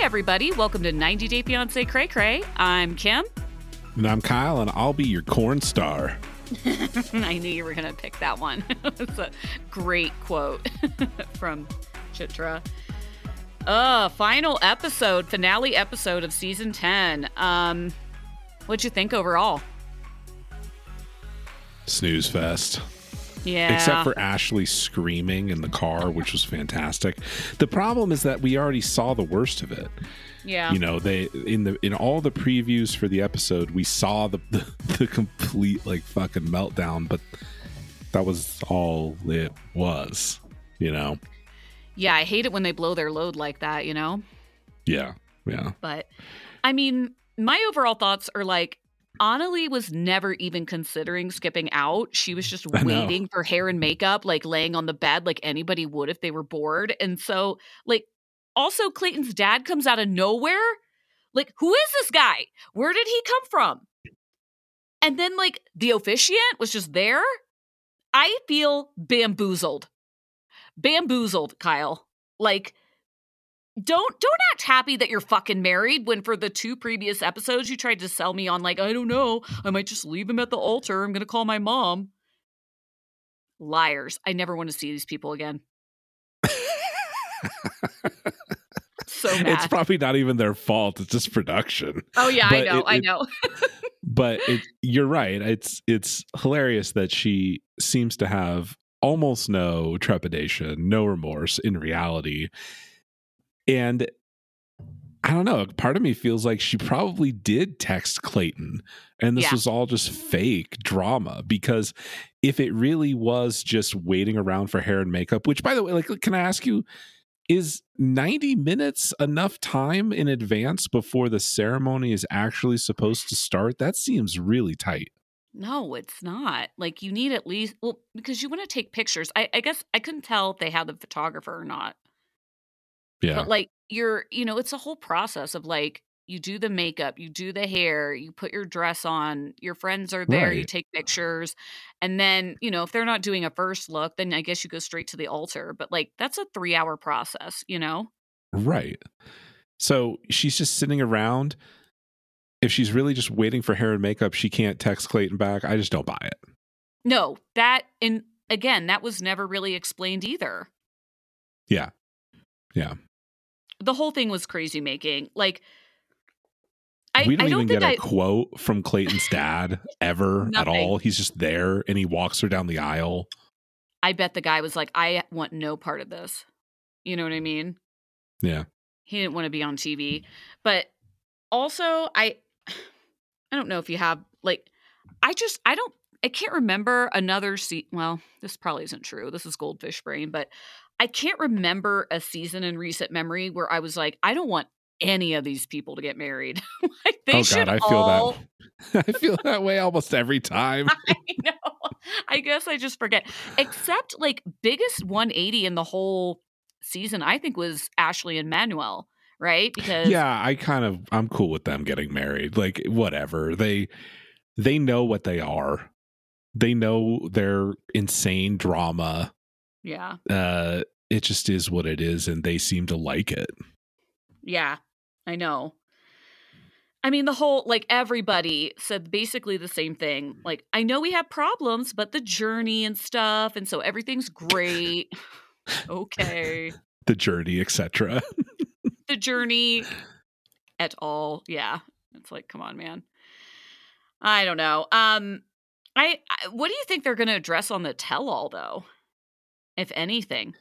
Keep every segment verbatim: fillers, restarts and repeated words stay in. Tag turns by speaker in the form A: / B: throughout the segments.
A: everybody. Welcome to ninety Day Fiancé Cray Cray. I'm Kim.
B: And I'm Kyle, and I'll be your corn star.
A: I knew you were going to pick that one. It's a great quote from Chitra. Uh, final episode, finale episode of season ten. Um, what'd you think overall?
B: Snooze fest.
A: Yeah.
B: Except for Ashley screaming in the car, which was fantastic. The problem is that we already saw the worst of it.
A: Yeah.
B: You know, they in the in all the previews for the episode, we saw the the, the complete like fucking meltdown, but that was all it was, you know.
A: Yeah, I hate it when they blow their load like that, you know?
B: Yeah. Yeah.
A: But I mean, my overall thoughts are like, Annalie was never even considering skipping out. She was just waiting for hair and makeup, like laying on the bed like anybody would if they were bored. And so, like, also Clayton's dad comes out of nowhere. Like, who is this guy? Where did he come from? And then, like, the officiant was just there. I feel bamboozled. Bamboozled, Kyle. Like, Don't don't act happy that you're fucking married when for the two previous episodes you tried to sell me on like, I don't know, I might just leave him at the altar. I'm going to call my mom. Liars. I never want to see these people again. So mad.
B: It's probably not even their fault. It's just production.
A: Oh yeah,
B: but
A: I know.
B: It,
A: I
B: it,
A: know.
B: But it, you're right. It's it's hilarious that she seems to have almost no trepidation, no remorse in reality. And I don't know, part of me feels like she probably did text Clayton and this
A: Yeah.
B: was all just fake drama, because if it really was just waiting around for hair and makeup, which by the way, like, can I ask you, is ninety minutes enough time in advance before the ceremony is actually supposed to start? That seems really tight.
A: No, it's not. Like, you need at least, well, because you want to take pictures. I, I guess I couldn't tell if they had the photographer or not.
B: Yeah.
A: But like you're, you know, it's a whole process of like, you do the makeup, you do the hair, you put your dress on, your friends are there, you
B: Right.
A: take pictures. And then, you know, if they're not doing a first look, then I guess you go straight to the altar. But like, that's a three hour process, you know?
B: Right. So she's just sitting around. If she's really just waiting for hair and makeup, she can't text Clayton back. I just don't buy it.
A: No, that, and again, that was never really explained either.
B: Yeah. Yeah.
A: The whole thing was crazy making. Like, I,
B: we don't,
A: I don't
B: even
A: think
B: get a
A: I,
B: quote from Clayton's dad ever at
A: Nothing.
B: all. He's just there and he walks her down the aisle.
A: I bet the guy was like, I want no part of this. You know what I mean?
B: Yeah.
A: He didn't want to be on T V. But also, I I don't know if you have, like, I just, I don't, I can't remember another se- well, this probably isn't true. This is goldfish brain, but I can't remember a season in recent memory where I was like, I don't want any of these people to get married. Like, they
B: Oh
A: should
B: God, I feel
A: all,
B: that. I feel that way almost every time.
A: I know. I guess I just forget. Except, like, biggest one eighty in the whole season, I think, was Ashley and Manuel, right? Because
B: Yeah, I kind of, I'm cool with them getting married. Like, whatever. They, they know what they are. They know their insane drama.
A: yeah,
B: Uh, it just is what it is, and they seem to like it.
A: yeah, I know. I mean, the whole, like, everybody said basically the same thing. Like, I know we have problems, but the journey and stuff, and so everything's great. Okay.
B: The journey, et cetera.
A: The journey at all. Yeah. It's like, come on, man. I don't know. Um, I, I what do you think they're going to address on the tell-all, though? If anything.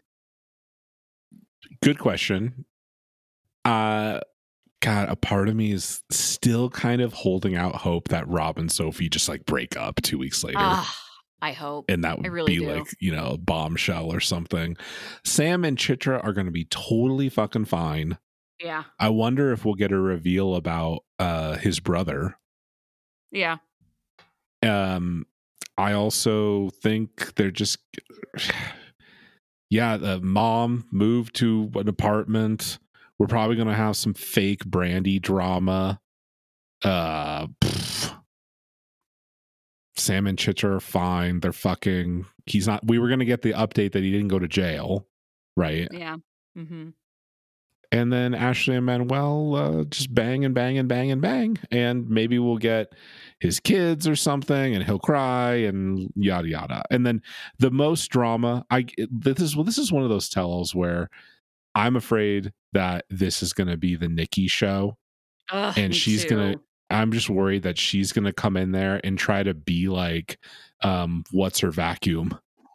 B: Good question. Uh, God, a part of me is still kind of holding out hope that Rob and Sophie just like break up two weeks later.
A: Ah, I hope.
B: And that would
A: I really
B: be
A: do.
B: like, you know, a bombshell or something. Sam and Chitra are going to be totally fucking fine.
A: Yeah.
B: I wonder if we'll get a reveal about uh, his brother.
A: Yeah.
B: Um, I also think they're just, yeah, the mom moved to an apartment. We're probably going to have some fake Brandy drama. Uh, pff. Sam and Chitra are fine. They're fucking, he's not, we were going to get the update that he didn't go to jail, right?
A: Yeah. Mm-hmm.
B: And then Ashley and Manuel uh, just bang and bang and bang and bang. And maybe we'll get his kids or something and he'll cry and yada, yada. And then the most drama, I this is, well, this is one of those tell-alls where I'm afraid that this is going to be the Nikki show.
A: Ugh,
B: and
A: me
B: she's
A: too.
B: going to, I'm just worried that she's going to come in there and try to be like, um, what's her vacuum?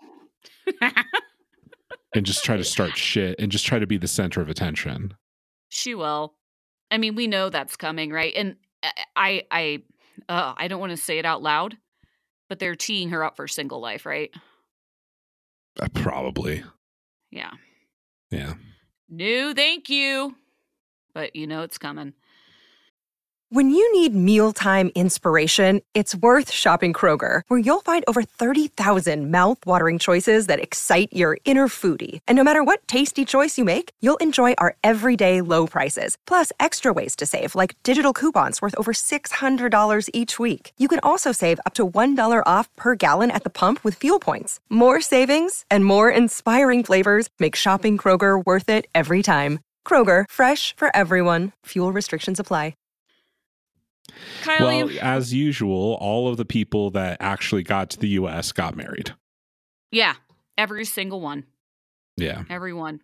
B: And just try to start shit and just try to be the center of attention.
A: She will. I mean, we know that's coming, right? And I, I, uh, I don't want to say it out loud, but they're teeing her up for single life, right?
B: Uh, probably.
A: Yeah.
B: Yeah.
A: No, thank you. But you know it's coming.
C: When you need mealtime inspiration, it's worth shopping Kroger, where you'll find over thirty thousand mouth-watering choices that excite your inner foodie. And no matter what tasty choice you make, you'll enjoy our everyday low prices, plus extra ways to save, like digital coupons worth over six hundred dollars each week. You can also save up to one dollar off per gallon at the pump with fuel points. More savings and more inspiring flavors make shopping Kroger worth it every time. Kroger, fresh for everyone. Fuel restrictions apply.
A: Kylie.
B: Well, as usual, all of the people that actually got to the U S got married.
A: Yeah, every single one.
B: Yeah.
A: Everyone.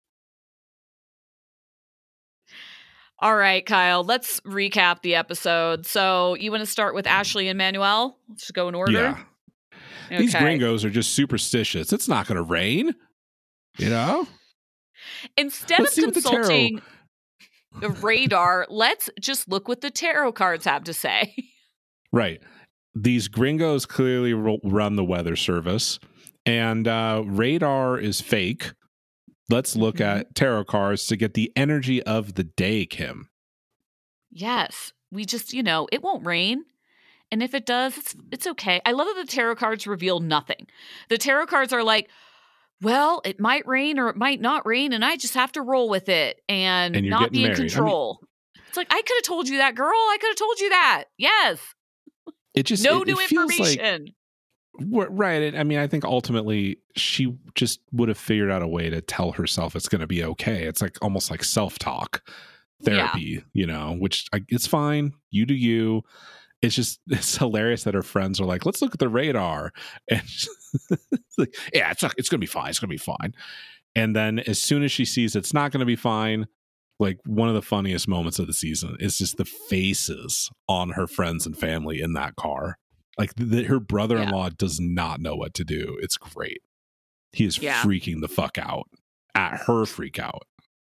A: All right, Kyle, let's recap the episode. So you want to start with Ashley and Manuel? Let's just go in order.
B: Yeah. Okay. These gringos are just superstitious. It's not going to rain, you know?
A: Instead let's of consulting the radar, let's just look what the tarot cards have to say.
B: Right. These gringos clearly ro- run the weather service, and uh, radar is fake. Let's look mm-hmm. at tarot cards to get the energy of the day, Kim.
A: Yes. We just, you know, it won't rain. And if it does, it's it's okay. I love that the tarot cards reveal nothing. The tarot cards are like, well, it might rain or it might not rain, and I just have to roll with it and,
B: and
A: not be in
B: married.
A: control. I mean, it's like, I could have told you that, girl. I could have told you that. Yes.
B: It just
A: no
B: it,
A: new
B: it
A: information.
B: Like, right. I mean, I think ultimately she just would have figured out a way to tell herself it's going to be okay. It's like almost like self-talk therapy, yeah. you know, which I, it's fine. You do you. It's just, it's hilarious that her friends are like, let's look at the radar. And like, yeah, it's, it's going to be fine. It's going to be fine. And then as soon as she sees it's not going to be fine, like one of the funniest moments of the season is just the faces on her friends and family in that car. Like the, her brother-in-law yeah. does not know what to do. It's great. He is yeah. freaking the fuck out at her freak out.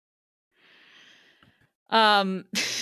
A: Um...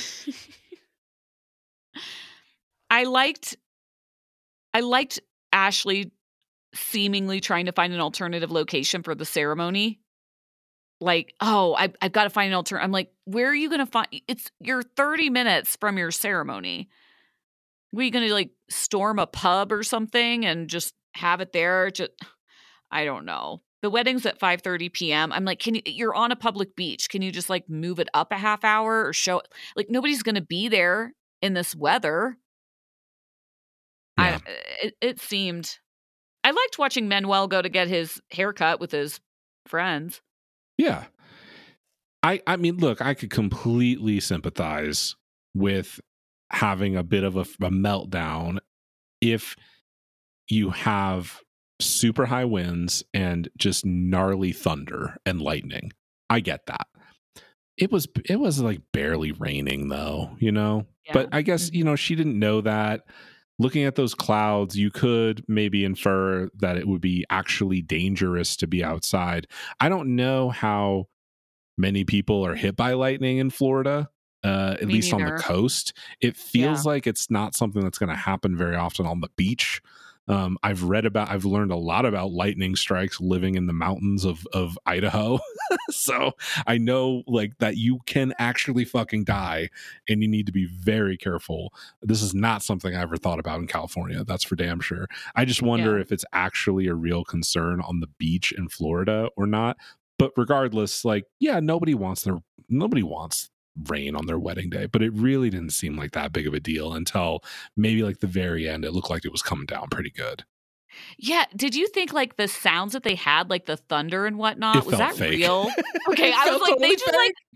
A: I liked I liked Ashley seemingly trying to find an alternative location for the ceremony. Like, oh, I, I've got to find an alternative. I'm like, where are you going to find? It's you're thirty minutes from your ceremony. Were you going to like storm a pub or something and just have it there? Just, I don't know. The wedding's at five thirty p.m. I'm like, can you? You're on a public beach. Can you just like move it up a half hour or show? Like nobody's going to be there in this weather.
B: Yeah.
A: I, it, it seemed, I liked watching Manuel go to get his haircut with his friends.
B: Yeah. I, I mean, look, I could completely sympathize with having a bit of a, a meltdown if you have super high winds and just gnarly thunder and lightning. I get that. It was, it was like barely raining though, you know, yeah. But I guess, you know, she didn't know that. Looking at those clouds, you could maybe infer that it would be actually dangerous to be outside. I don't know how many people are hit by lightning in Florida, uh, at
A: Me
B: least
A: neither.
B: on the coast. It feels
A: Yeah.
B: like it's not something that's going to happen very often on the beach. Um, I've read about, I've learned a lot about lightning strikes living in the mountains of, of Idaho. So I know like that you can actually fucking die and you need to be very careful. This is not something I ever thought about in California. That's for damn sure. I just wonder
A: Yeah.
B: if it's actually a real concern on the beach in Florida or not. But regardless, like, yeah, nobody wants their, nobody wants rain on their wedding day, but it really didn't seem like that big of a deal until maybe like the very end. It looked like it was coming down pretty good.
A: Yeah. Did you think like the sounds that they had, like the thunder and whatnot,
B: It
A: was
B: felt
A: that
B: fake.
A: real? Okay. I was
B: felt
A: like,
B: totally
A: they just
B: fake.
A: like,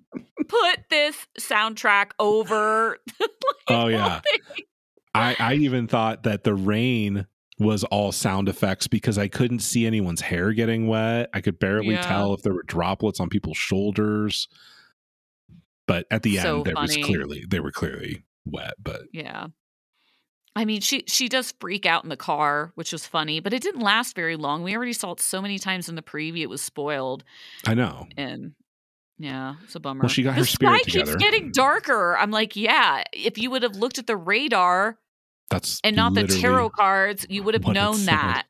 A: put this soundtrack over. Like,
B: oh yeah. I, I even thought that the rain was all sound effects because I couldn't see anyone's hair getting wet. I could barely
A: Yeah.
B: tell if there were droplets on people's shoulders. But at the
A: So
B: end, there was
A: funny.
B: clearly they were clearly wet. But
A: Yeah. I mean, she she does freak out in the car, which was funny, but it didn't last very long. We already saw it so many times in the preview; it was spoiled.
B: I know.
A: And yeah, it's a bummer.
B: Well, she got
A: the
B: her spirit
A: sky
B: together.
A: keeps getting darker. I'm like, yeah. If you would have looked at the radar
B: That's
A: and not the
B: literally
A: tarot cards, you would have
B: what it
A: known
B: said.
A: that.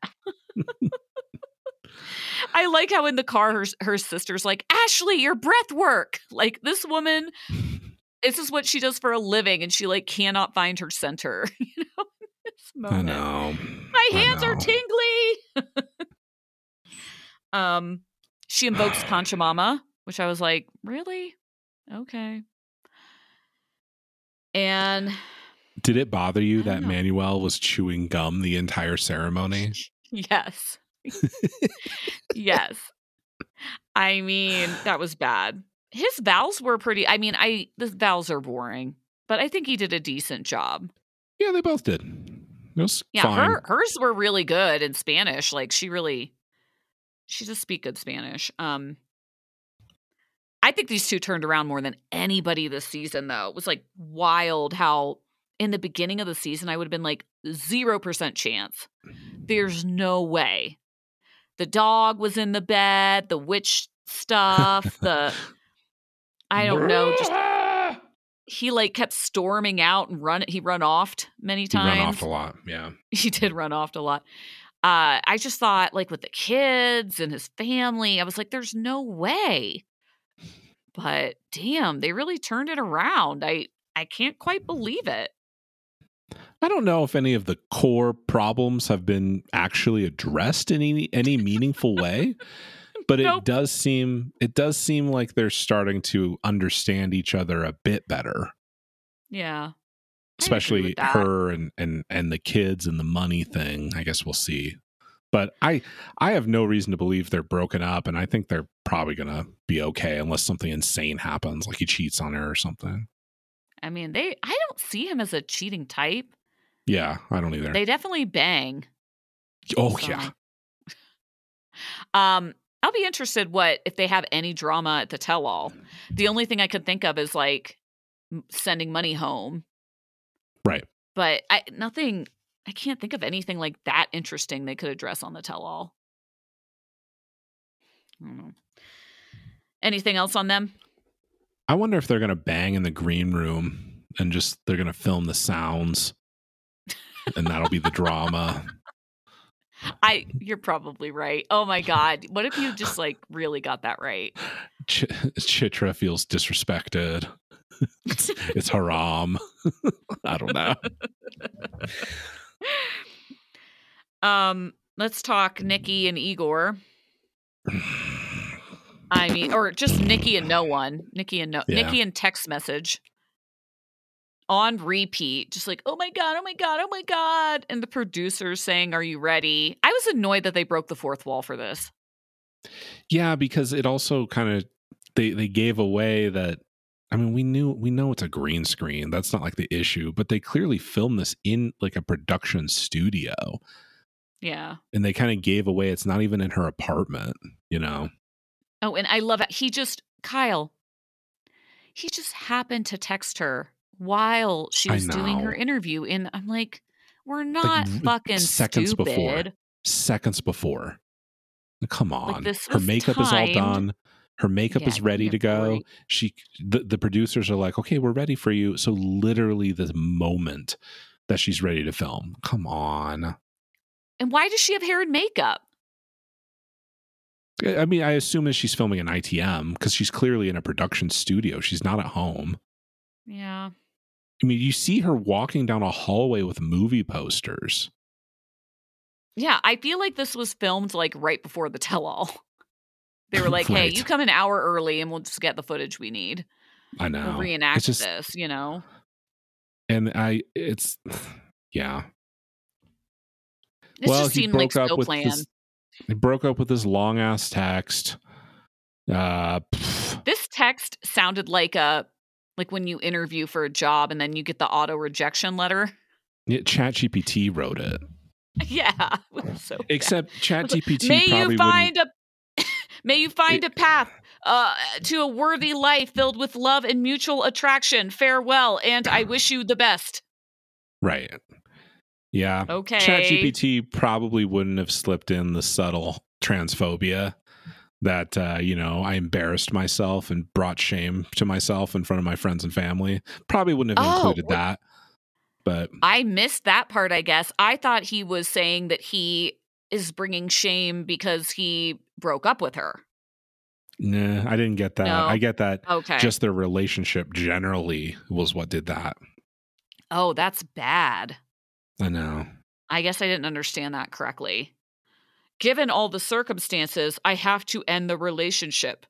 A: I like how in the car her her sister's like, Ashley, your breath work. Like this woman, this is what she does for a living, and she like cannot find her center. You know, in this moment.
B: I know.
A: My
B: I
A: hands are
B: know.
A: tingly. um, she invokes Pachamama, which I was like, really? Okay. And
B: Did it bother you
A: I don't
B: that
A: know.
B: Manuel was chewing gum the entire ceremony?
A: yes. Yes. I mean, that was bad. His vows were pretty, I mean, I the vows are boring, but I think he did a decent job.
B: Yeah, they both did. It was
A: Yeah,
B: fine.
A: her hers were really good in Spanish. Like she really she does speak good Spanish. Um I think these two turned around more than anybody this season, though. It was like wild how in the beginning of the season I would have been like zero percent chance. There's no way. The dog was in the bed, the witch stuff, the I don't know, just he like kept storming out and run he run off many
B: He
A: times.
B: run off a lot. Yeah.
A: He did run off a lot. Uh, I just thought like with the kids and his family, I was like, there's no way. But damn, they really turned it around. I I can't quite believe it.
B: I don't know if any of the core problems have been actually addressed in any any meaningful way, but it
A: Nope.
B: does seem it does seem like they're starting to understand each other a bit better.
A: Yeah. I agree
B: Especially
A: with that.
B: her and, and and the kids and the money thing. I guess we'll see. But I I have no reason to believe they're broken up, and I think they're probably gonna be okay unless something insane happens, like he cheats on her or something.
A: I mean, they I don't see him as a cheating type.
B: Yeah, I don't either.
A: They definitely bang.
B: oh
A: So,
B: yeah.
A: Um, I'll be interested what if they have any drama at the tell-all. The only thing I could think of is like m- sending money home,
B: Right.
A: but I nothing. I can't think of anything like that interesting they could address on the tell-all. I don't know. Anything else on them?
B: I wonder if they're gonna bang in the green room and just they're gonna film the sounds, and that'll be the drama.
A: I you're probably right. Oh my god, what if you just like really got that right?
B: Ch- Chitra feels disrespected. it's, it's haram. I don't know.
A: Um, let's talk Nikki and Igor. I mean, or just Nikki and no one. Nikki and no
B: Yeah.
A: Nikki and text message on repeat, just like, oh my god, oh my god, oh my god, and the producers saying, "Are you ready?" I was annoyed that they broke the fourth wall for this.
B: Yeah, because it also kind of they they gave away that. I mean, we knew we know it's a green screen. That's not like the issue, but they clearly filmed this in like a production studio,
A: Yeah.
B: and they kind of gave away it's not even in her apartment. You know.
A: Oh, and I love it. He just Kyle. He just happened to text her while she
B: I
A: was doing her
B: know.
A: interview, and I'm like, we're not
B: r-
A: fucking
B: seconds
A: stupid.
B: before. Seconds before. Come on.
A: this
B: Her
A: was
B: makeup is all
A: timed.
B: done. Her makeup
A: Yeah,
B: is
A: give me
B: ready
A: a
B: to go.
A: break.
B: She the, the producers are like, okay, we're ready for you. So literally the moment that she's ready to film. Come on.
A: And why does she have hair and makeup?
B: I mean, I assume that she's filming an I T M because she's clearly in a production studio. She's not at home.
A: Yeah.
B: I mean, you see her walking down a hallway with movie posters.
A: Yeah, I feel like this was filmed like right before the tell-all. They were like, hey,
B: Right.
A: you come an hour early and we'll just get the footage we need.
B: I know.
A: We'll reenact
B: It's just-
A: this, you know?
B: And I, it's, yeah.
A: This
B: well,
A: just
B: he
A: seemed
B: broke
A: like
B: up
A: so
B: with
A: planned.
B: this. He broke up with this long ass text. Uh, pff,
A: This text sounded like a like when you interview for a job and then you get the auto rejection letter.
B: Yeah, ChatGPT wrote it.
A: Yeah. It was so
B: Except
A: bad.
B: ChatGPT
A: May
B: probably
A: you find
B: wouldn't.
A: a May you find
B: It-
A: a path uh, to a worthy life filled with love and mutual attraction. Farewell, and I wish you the best.
B: Right. Yeah.
A: Okay.
B: ChatGPT probably wouldn't have slipped in the subtle transphobia that, uh, you know, I embarrassed myself and brought shame to myself in front of my friends and family. Probably wouldn't have
A: Oh,
B: included that. But
A: I missed that part, I guess. I thought he was saying that he is bringing shame because he broke up with her.
B: nah, I didn't get that.
A: No?
B: I get that
A: Okay.
B: just their relationship generally was what did that.
A: Oh, that's bad.
B: I know.
A: I guess I didn't understand that correctly. Given all the circumstances, I have to end the relationship.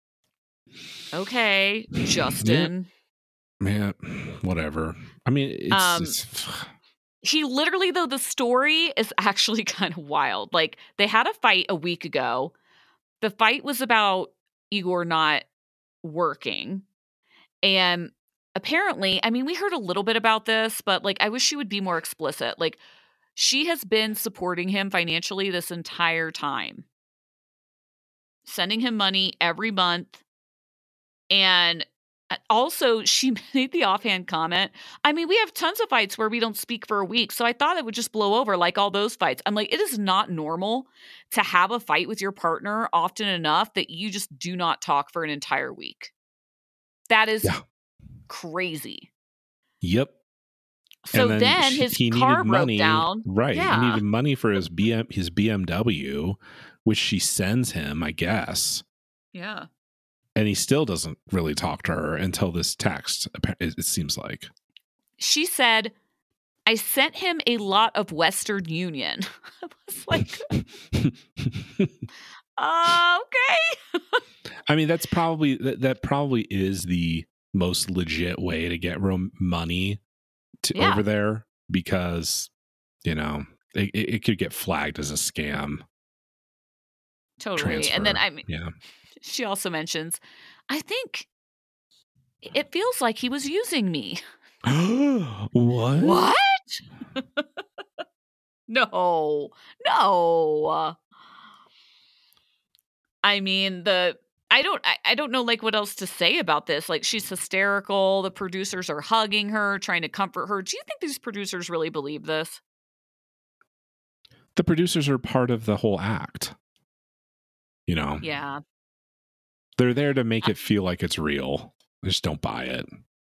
A: Okay, Justin.
B: Man, whatever. I mean, it's,
A: Um,
B: it's
A: He literally, though, the story is actually kind of wild. Like, they had a fight a week ago. The fight was about Igor not working. And apparently, I mean, we heard a little bit about this, but like, I wish she would be more explicit. Like, she has been supporting him financially this entire time, sending him money every month. And also, she made the offhand comment. I mean, we have tons of fights where we don't speak for a week. So I thought it would just blow over like all those fights. I'm like, it is not normal to have a fight with your partner often enough that you just do not talk for an entire week. That is
B: Yeah.
A: crazy.
B: Yep.
A: So
B: And
A: then
B: she-
A: his
B: he
A: car
B: needed
A: broke
B: money,
A: down.
B: right?
A: Yeah.
B: He needed money for his B M his B M W, which she sends him, I guess.
A: Yeah.
B: And he still doesn't really talk to her until this text. appa- It it seems like.
A: She said, I sent him a lot of Western Union. I was like, uh, okay.
B: I mean, that's probably that, that probably is the most legit way to get rom- money to
A: Yeah.
B: over there because you know it, it it could get flagged as a scam
A: Totally.
B: transfer.
A: And then I mean,
B: yeah.
A: she also mentions, I think it feels like he was using me.
B: What?
A: What? No, no. I mean, the I don't I, I don't know like what else to say about this. Like, she's hysterical. The producers are hugging her, trying to comfort her. Do you think these producers really believe this?
B: The producers are part of the whole act. You know,
A: Yeah.
B: they're there to make it feel like it's real. Just don't buy it.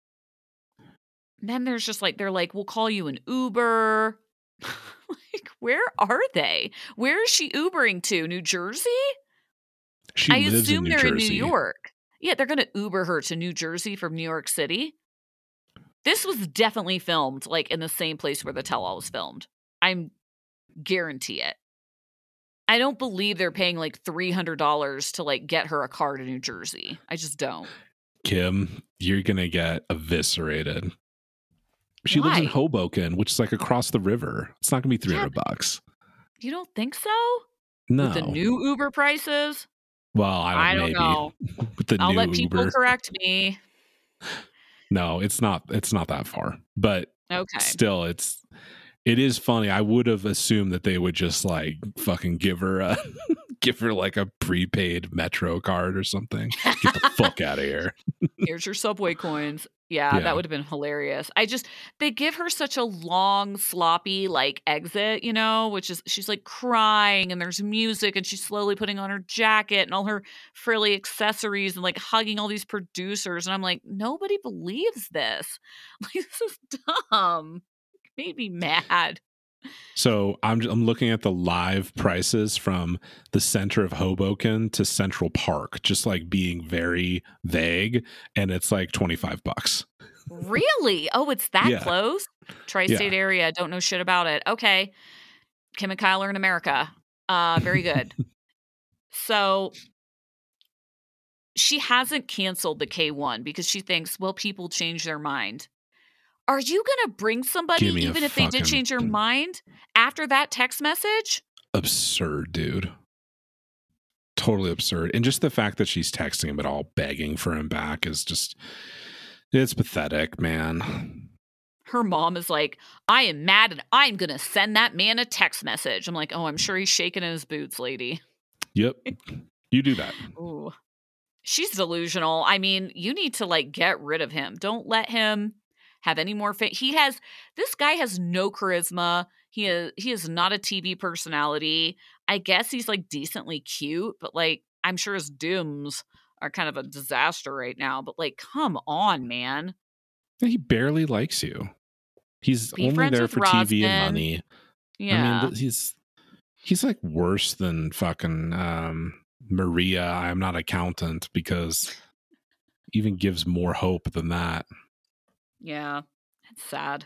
A: Then there's just like they're like, we'll call you an Uber. Like, where are they? Where is she Ubering to? New Jersey?
B: She
A: I
B: lives
A: assume
B: in New
A: they're
B: Jersey.
A: in New York. Yeah, they're going to Uber her to New Jersey from New York City. This was definitely filmed like in the same place where the tell-all was filmed. I'm guarantee it. I don't believe they're paying like three hundred dollars to like get her a car to New Jersey. I just don't.
B: Kim, you're gonna get eviscerated. She lives in
A: Why?
B: Hoboken, which is like across the river. It's not gonna be three hundred
A: Yeah.
B: bucks.
A: You don't think so?
B: No.
A: With the new Uber prices?
B: well, I don't,
A: I don't
B: maybe.
A: know.
B: With the
A: I'll
B: new
A: let people
B: Uber.
A: correct me.
B: No, it's not. It's not that far. But
A: Okay.
B: still, it's it is funny. I would have assumed that they would just like fucking give her a give her like a prepaid Metro card or something. Get the fuck out of here.
A: Here's your Subway coins. Yeah,
B: Yeah.
A: that would have been hilarious. I just, they give her such a long, sloppy, like, exit, you know, which is, she's like crying and there's music and she's slowly putting on her jacket and all her frilly accessories and like hugging all these producers. And I'm like, nobody believes this. Like, this is dumb. It made me mad.
B: So I'm I'm looking at the live prices from the center of Hoboken to Central Park, just like being very vague, and it's like twenty-five bucks.
A: Really? Oh, it's that
B: Yeah.
A: close? Tri-state area. Don't know shit about it. Okay. Kim and Kyle are in America. Uh, very good. So she hasn't canceled the K one because she thinks, well, people change their mind. Are you going to bring somebody
B: Give me a
A: even if they did
B: fucking-
A: change their mind after that text message?
B: Absurd, dude. totally absurd. And just the fact that she's texting him at all, begging for him back is just, it's pathetic, man.
A: Her mom is like, I am mad and I'm going to send that man a text message. I'm like, oh, I'm sure he's shaking in his boots, lady.
B: Yep. You do that.
A: Ooh. She's delusional. I mean, you need to like get rid of him. Don't let him have any more fa- he has this guy has no charisma. He is he is not a T V personality. I guess he's like decently cute, but like I'm sure his dooms are kind of a disaster right now. But like, come on, man.
B: He barely likes you. He's
A: Be
B: only there for
A: Rosman.
B: T V and money.
A: Yeah.
B: I mean, he's he's like worse than fucking um, Maria. I'm not accountant, because even gives more hope than that.
A: Yeah, it's sad.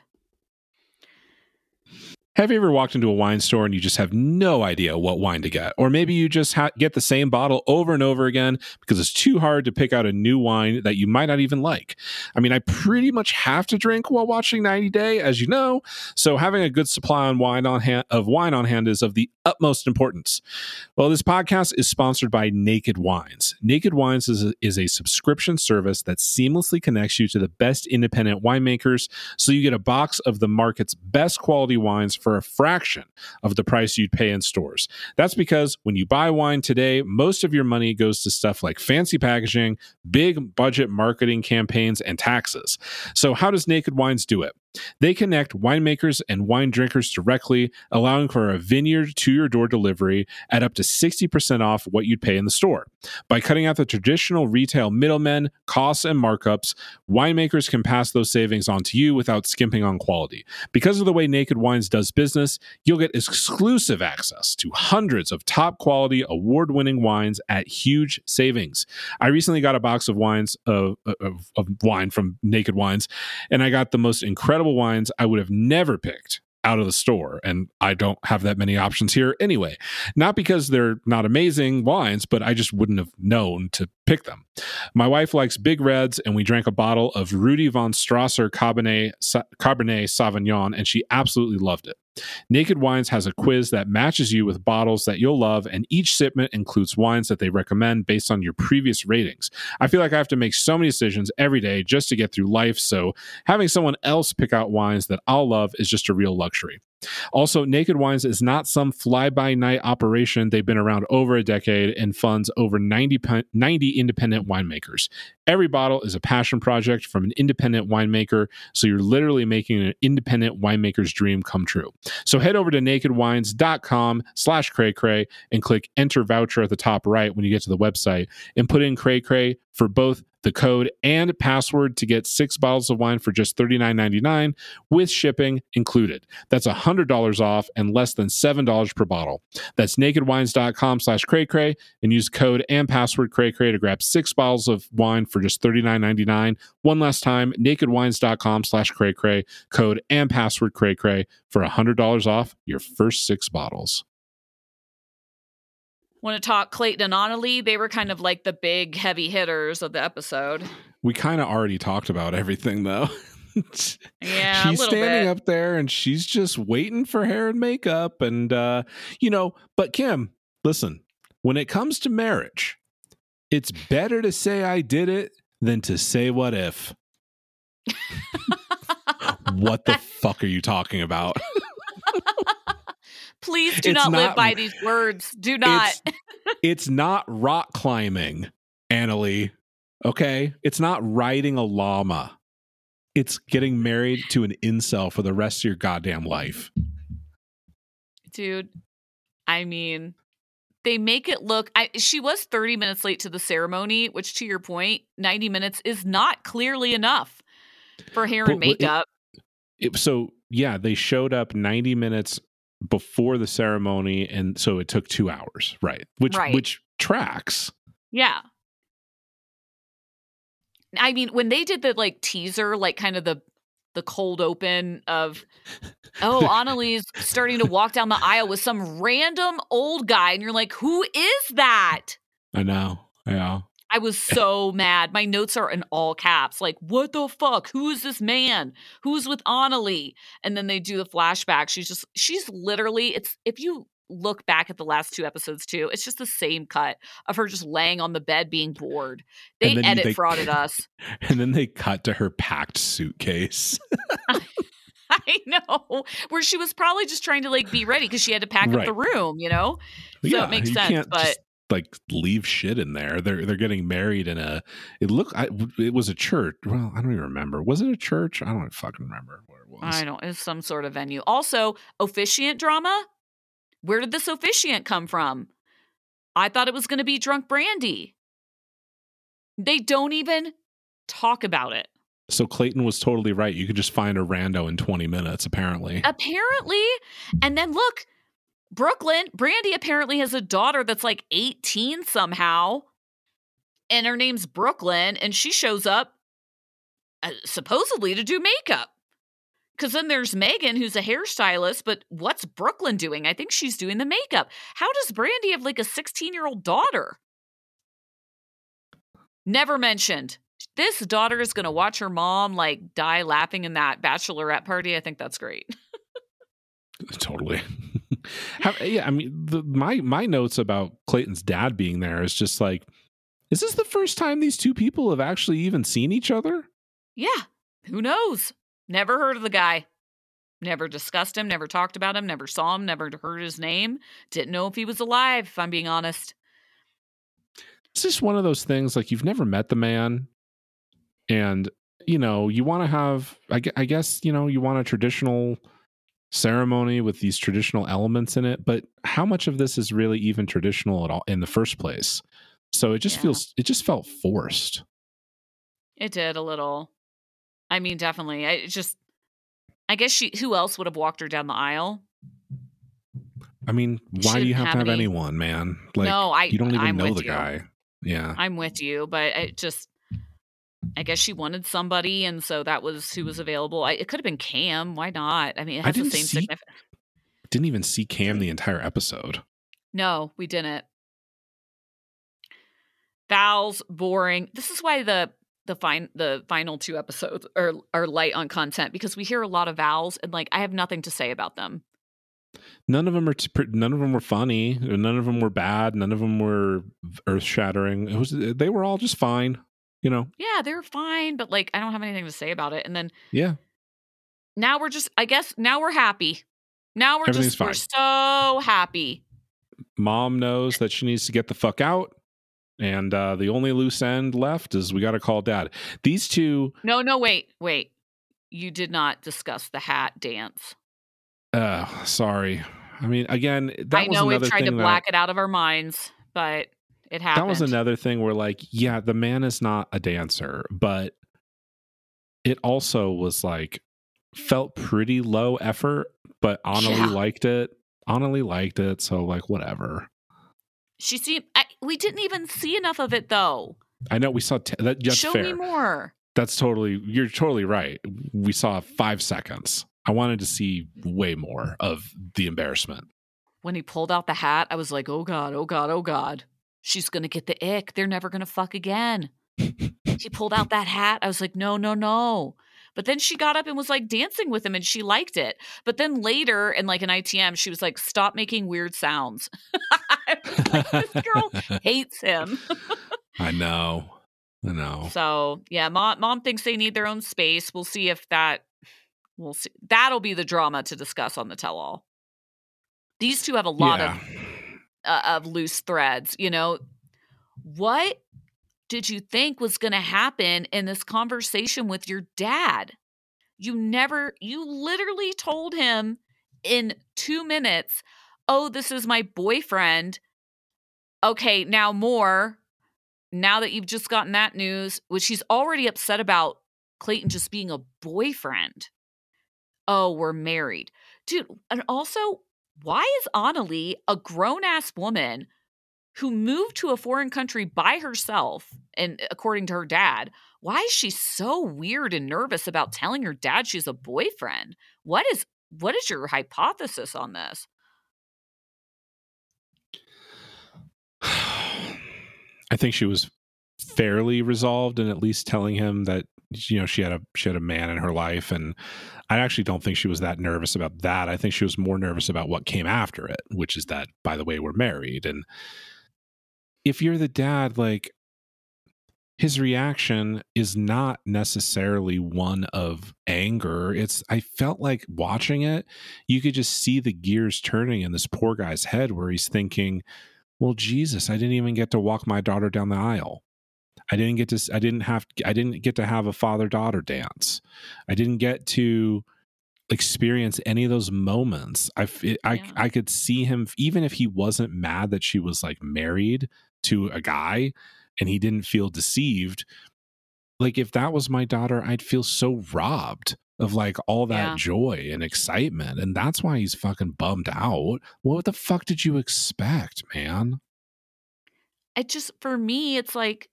B: Have you ever walked into a wine store and you just have no idea what wine to get? Or maybe you just ha- get the same bottle over and over again because it's too hard to pick out a new wine that you might not even like. I mean, I pretty much have to drink while watching ninety day, as you know. So having a good supply on wine on hand, of wine on hand is of the utmost importance. Well, this podcast is sponsored by Naked Wines. Naked Wines is a, is a subscription service that seamlessly connects you to the best independent winemakers, so you get a box of the market's best quality wines for a fraction of the price you'd pay in stores. That's because when you buy wine today, most of your money goes to stuff like fancy packaging, big budget marketing campaigns, and taxes. So how does Naked Wines do it? They connect winemakers and wine drinkers directly, allowing for a vineyard to your door delivery at up to sixty percent off what you'd pay in the store. By cutting out the traditional retail middlemen, costs, and markups, winemakers can pass those savings on to you without skimping on quality. Because of the way Naked Wines does business, you'll get exclusive access to hundreds of top quality, award-winning wines at huge savings. I recently got a box of wines of, of, of wine from Naked Wines, and I got the most incredible wines I would have never picked out of the store, and I don't have that many options here anyway. Not because they're not amazing wines, but I just wouldn't have known to pick them. My wife likes big reds, and we drank a bottle of Rudy von Strasser Cabernet, Cabernet Sauvignon, and she absolutely loved it. Naked Wines has a quiz that matches you with bottles that you'll love, and each shipment includes wines that they recommend based on your previous ratings. I feel like I have to make so many decisions every day just to get through life, so having someone else pick out wines that I'll love is just a real luxury. Also, Naked Wines is not some fly-by-night operation. They've been around over a decade and funds over ninety, ninety independent winemakers. Every bottle is a passion project from an independent winemaker, so you're literally making an independent winemaker's dream come true. So head over to nakedwines.com slash cray-cray and click enter voucher at the top right when you get to the website, and put in cray-cray for both the code and password to get six bottles of wine for just thirty-nine ninety-nine with shipping included. That's one hundred dollars off and less than seven dollars per bottle. That's nakedwines.com slash cray-cray and use code and password cray-cray to grab six bottles of wine for just thirty-nine ninety-nine. One last time, nakedwines.com slash cray-cray, code and password cray-cray for one hundred dollars off your first six bottles.
A: Want to talk Clayton and Annalie? They were kind of like the big heavy hitters of the episode.
B: We kind of already talked about everything, though.
A: Yeah,
B: she's
A: a little
B: standing
A: bit.
B: up there and she's just waiting for hair and makeup. And, uh, you know, but Kim, listen, when it comes to marriage, it's better to say I did it than to say what if. What the fuck are you talking about?
A: Please do
B: It's
A: not,
B: not-
A: live by these words. Do not.
B: It's, it's not rock climbing, Annalie. Okay? It's not riding a llama. It's getting married to an incel for the rest of your goddamn life.
A: Dude, I mean, they make it look... I, she was thirty minutes late to the ceremony, which, to your point, ninety minutes is not clearly enough for hair and
B: But- but it-
A: makeup.
B: It, so, yeah, they showed up ninety minutes before the ceremony, and so it took two hours, right? Which
A: Right.
B: which tracks.
A: Yeah. I mean, when they did the like teaser, like kind of the the cold open of, oh, Annalie's starting to walk down the aisle with some random old guy, and you're like, who is that?
B: I know. Yeah.
A: I was so mad. My notes are in all caps. Like, what the fuck? Who is this man? Who's with Annalie? And then they do the flashback. She's just, she's literally, it's, if you look back at the last two episodes too, it's just the same cut of her just laying on the bed being bored. They edit they, frauded us.
B: And then they cut to her packed suitcase.
A: I know, where she was probably just trying to like be ready because she had to pack right. up the room, you know? So yeah, it makes sense. But just,
B: like leave shit in there. They're they're getting married in a. It looked. I, it was a church. Well, I don't even remember. Was it a church? I don't fucking remember where it was.
A: I don't. It's some sort of venue. Also, officiant drama. Where did this officiant come from? I thought it was going to be drunk Brandy. They don't even talk about it.
B: So Clayton was totally right. You could just find a rando in twenty minutes, apparently.
A: Apparently. And then look, Brooklyn, Brandy apparently has a daughter that's like eighteen somehow. And her name's Brooklyn. And she shows up uh, supposedly to do makeup. Because then there's Megan, who's a hairstylist. But what's Brooklyn doing? I think she's doing the makeup. How does Brandy have like a sixteen-year-old daughter? Never mentioned. This daughter is going to watch her mom like die laughing in that bachelorette party. I think that's great.
B: Totally. How, yeah, I mean, the, my my notes about Clayton's dad being there is just like, is this the first time these two people have actually even seen each other?
A: Yeah, who knows? Never heard of the guy. Never discussed him, never talked about him, never saw him, never heard his name. Didn't know if he was alive, if I'm being honest.
B: It's just one of those things, like you've never met the man. And, you know, you want to have, I guess, you know, you want a traditional ceremony with these traditional elements in it. But how much of this is really even traditional at all in the first place? So it just yeah. feels, it just felt forced.
A: It did a little. I mean, definitely. I just, I guess she, who else would have walked her down the aisle?
B: I mean, why do you have, have to have any... anyone, man? Like, no, I, you don't even I'm know the you. guy. Yeah.
A: I'm with you, but it just, I guess she wanted somebody, and so that was who was available. I, it could have been Cam. Why not? I mean, it has the same
B: see,
A: significance.
B: Didn't even see Cam the entire episode.
A: No, we didn't. Val's boring. This is why the the fine the final two episodes are are light on content, because we hear a lot of Vals, and like I have nothing to say about them.
B: None of them are t- none of them were funny. None of them were bad. None of them were earth shattering. It was they were all just fine. You know?
A: Yeah, they're fine, but like I don't have anything to say about it. And then
B: yeah,
A: now we're just I guess now we're happy. Now we're just fine. We're so happy.
B: Mom knows that she needs to get the fuck out, and uh, the only loose end left is we got to call Dad. These two.
A: No, no, wait, wait. You did not discuss the hat dance.
B: Uh, sorry. I mean, again, that
A: I
B: was
A: know
B: another
A: we've tried
B: thing
A: to
B: that,
A: black it out of our minds, but. It happened.
B: That was another thing where, like, yeah, the man is not a dancer, but it also was like felt pretty low effort. But Annalie yeah. liked it. Annalie liked it, so like whatever.
A: She seemed. I, we didn't even see enough of it, though.
B: I know we saw t- that. That's
A: Show
B: fair.
A: me more.
B: That's totally. You're totally right. We saw five seconds. I wanted to see way more of the embarrassment.
A: When he pulled out the hat, I was like, "Oh God! Oh God! Oh God!" She's going to get the ick. They're never going to fuck again. He pulled out that hat. I was like, no, no, no. But then she got up and was like dancing with him and she liked it. But then later in like an I T M, she was like, stop making weird sounds. I was like, this girl hates him.
B: I know. I know.
A: So yeah, mom, mom thinks they need their own space. We'll see if that, we'll see. That'll be the drama to discuss on the tell-all. These two have a lot yeah. of Uh, of loose threads, you know. What did you think was going to happen in this conversation with your dad? You never, you literally told him in two minutes, oh, this is my boyfriend. Okay, now more. Now that you've just gotten that news, which he's already upset about Clayton just being a boyfriend. Oh, we're married. Dude, and also, why is Annalie, a grown-ass woman who moved to a foreign country by herself, and according to her dad, why is she so weird and nervous about telling her dad she's a boyfriend? What is what is your hypothesis on this?
B: I think she was fairly resolved in at least telling him that you know, she had a she had a man in her life, and I actually don't think she was that nervous about that. I think she was more nervous about what came after it, which is that, by the way, we're married. And if you're the dad, like, his reaction is not necessarily one of anger. It's, I felt like watching it, you could just see the gears turning in this poor guy's head where he's thinking, well, Jesus, I didn't even get to walk my daughter down the aisle. I didn't get to, I didn't have, I didn't get to have a father-daughter dance. I didn't get to experience any of those moments. I, it, I,
A: Yeah.
B: I could see him, even if he wasn't mad that she was like married to a guy and he didn't feel deceived. Like, if that was my daughter, I'd feel so robbed of like all that
A: Yeah.
B: joy and excitement. And that's why he's fucking bummed out. What the fuck did you expect, man?
A: It just, for me, it's like,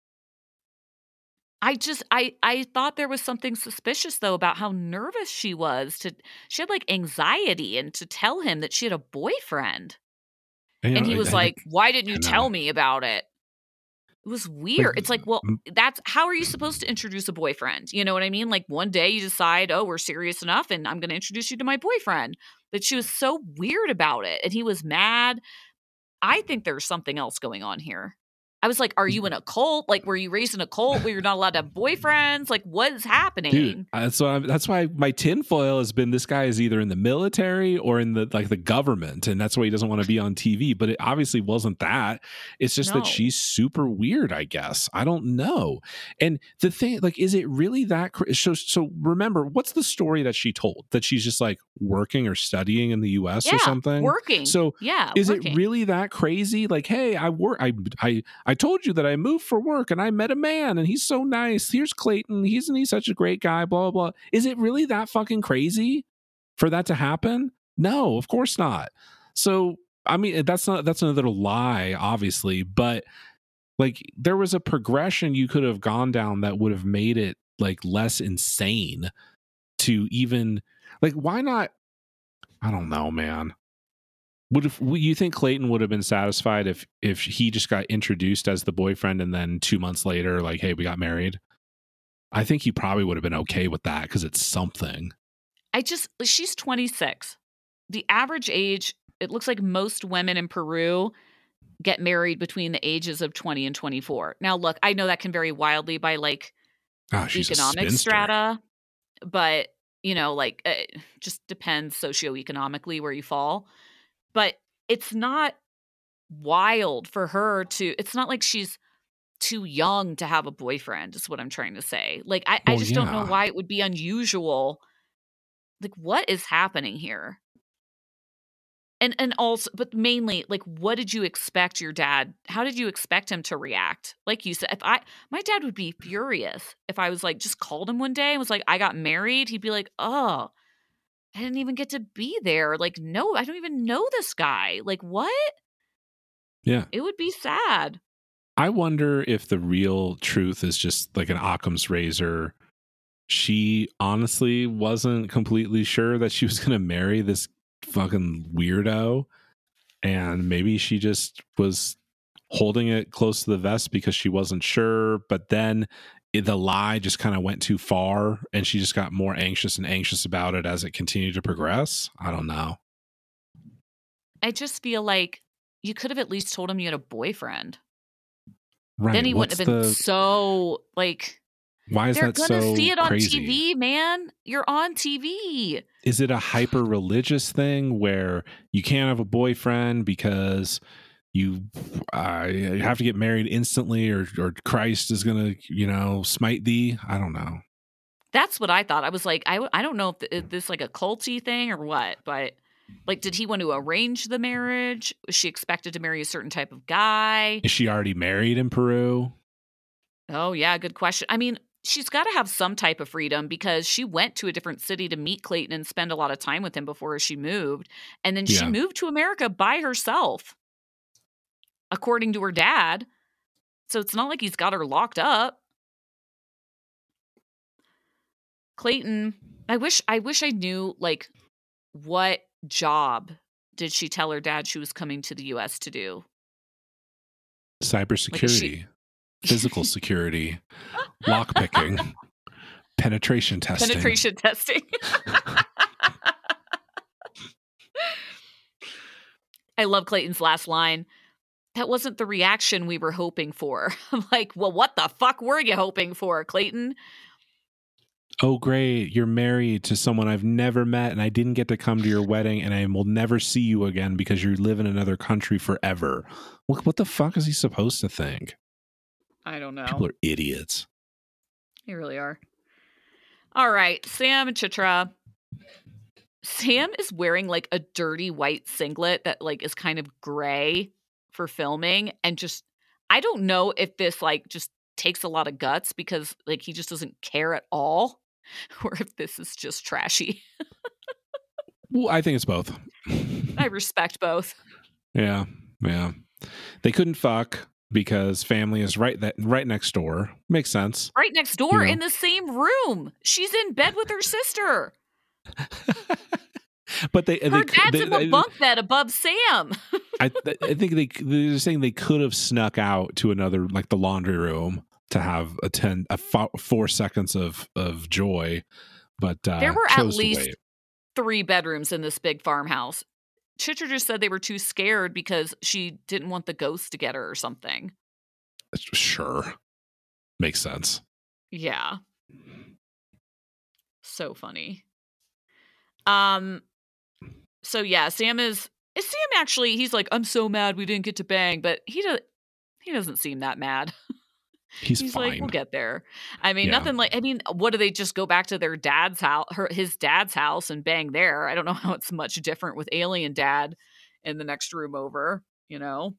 A: I just, I, I thought there was something suspicious though about how nervous she was to, she had like anxiety, and to tell him that she had a boyfriend.
B: You
A: And
B: know,
A: he was
B: I
A: like,
B: think-
A: why didn't you
B: I know.
A: tell me about it? It was weird.
B: Like,
A: It's like, well,
B: m-
A: that's, how are you supposed to introduce a boyfriend? You know what I mean? Like, one day you decide, oh, we're serious enough and I'm going to introduce you to my boyfriend. But she was so weird about it. And he was mad. I think there's something else going on here. I was like, are you in a cult? Like, were you raised in a cult where you're not allowed to have boyfriends? Like, what is happening?
B: Dude, uh, so I'm, that's why my tinfoil has been, this guy is either in the military or in the like the government, and that's why he doesn't want to be on T V. But it obviously wasn't that. It's just
A: No.
B: that she's super weird, I guess. I don't know. And the thing, like, is it really that? Cr- so, so remember, what's the story that she told? That she's just like working or studying in the U S
A: Yeah,
B: or something.
A: working.
B: So
A: Yeah,
B: is
A: working.
B: it really that crazy? Like, hey, I work. I I I told you that I moved for work and I met a man and he's so nice. Here's Clayton. He's and he's such a great guy. Blah blah blah. Is it really that fucking crazy for that to happen? No, of course not. So I mean, that's not that's another lie, obviously. But like, there was a progression you could have gone down that would have made it like less insane to even like. Why not? I don't know, man. Would if you think Clayton would have been satisfied if if he just got introduced as the boyfriend and then two months later, like, hey, we got married? I think he probably would have been okay with that because it's something.
A: I just, she's twenty-six. The average age, it looks like most women in Peru get married between the ages of twenty and twenty-four. Now, look, I know that can vary wildly by like
B: Oh, she's a
A: economic
B: spinster.
A: strata, but you know, like, it just depends socioeconomically where you fall. But it's not wild for her to, it's not like she's too young to have a boyfriend, is what I'm trying to say. Like, I, I
B: Well,
A: just don't know
B: yeah.
A: why it would be unusual. Like, what is happening here? And and also, but mainly, like, what did you expect your dad, how did you expect him to react? Like you said, if I, my dad would be furious if I was like, just called him one day and was like, I got married. He'd be like, oh, I didn't even get to be there. Like, no, I don't even know this guy. Like, what?
B: Yeah.
A: It would be sad.
B: I wonder if the real truth is just like an Occam's razor. She honestly wasn't completely sure that she was going to marry this fucking weirdo. And maybe she just was holding it close to the vest because she wasn't sure. But then it, the lie just kind of went too far and she just got more anxious and anxious about it as it continued to progress. I don't know.
A: I just feel like you could have at least told him you had a boyfriend.
B: Right.
A: Then he
B: What's
A: wouldn't have been
B: the,
A: so like,
B: why is
A: they're
B: that
A: gonna
B: so
A: see it on
B: crazy?
A: T V, man. You're on T V.
B: Is it a hyper religious thing where you can't have a boyfriend because you uh, you have to get married instantly, or or Christ is gonna, you know, smite thee? I don't know.
A: That's what I thought. I was like, I, I don't know if, th- if this like a culty thing or what, but like, did he want to arrange the marriage? Was she expected to marry a certain type of guy?
B: Is she already married in Peru?
A: Oh yeah, good question. I mean, she's got to have some type of freedom because she went to a different city to meet Clayton and spend a lot of time with him before she moved. And then she
B: Yeah.
A: moved to America by herself, according to her dad. So it's not like he's got her locked up. Clayton, I wish I wish I knew like what job did she tell her dad she was coming to the U S to do?
B: Cybersecurity, physical security, lockpicking. Penetration testing.
A: Penetration testing. I love Clayton's last line. That wasn't the reaction we were hoping for. I'm like, well, what the fuck were you hoping for, Clayton?
B: Oh, great. You're married to someone I've never met, and I didn't get to come to your wedding, and I will never see you again because you live in another country forever. What, what the fuck is he supposed to think?
A: I don't know.
B: People are idiots.
A: They really are. All right. Sam and Chitra. Sam is wearing like a dirty white singlet that like is kind of gray for filming, and just I don't know if this like just takes a lot of guts because like he just doesn't care at all, or if this is just trashy.
B: Well, I think it's both.
A: I respect both.
B: Yeah, yeah. They couldn't fuck because family is right that right next door. Makes sense.
A: Right next door,
B: You know.
A: in the same room. She's in bed with her sister.
B: But they,
A: Her
B: they,
A: dad's
B: they,
A: in the
B: they,
A: bunk bed above Sam.
B: I, I think they they're saying they could have snuck out to another, like the laundry room, to have a ten a fo- four seconds of of joy, but uh,
A: There were at
B: chose to
A: least
B: wait.
A: three bedrooms in this big farmhouse. Chitra just said they were too scared because she didn't want the ghost to get her or something.
B: Sure, makes sense.
A: Yeah. So funny. Um. So yeah, Sam is. Is Sam actually? He's like, I'm so mad we didn't get to bang, but he does. He doesn't seem that mad.
B: He's,
A: He's
B: fine.
A: like, we'll get there. I mean,
B: Yeah.
A: nothing like. I mean, what do they just go back to their dad's house, her, his dad's house, and bang there? I don't know how it's much different with alien dad in the next room over. You know.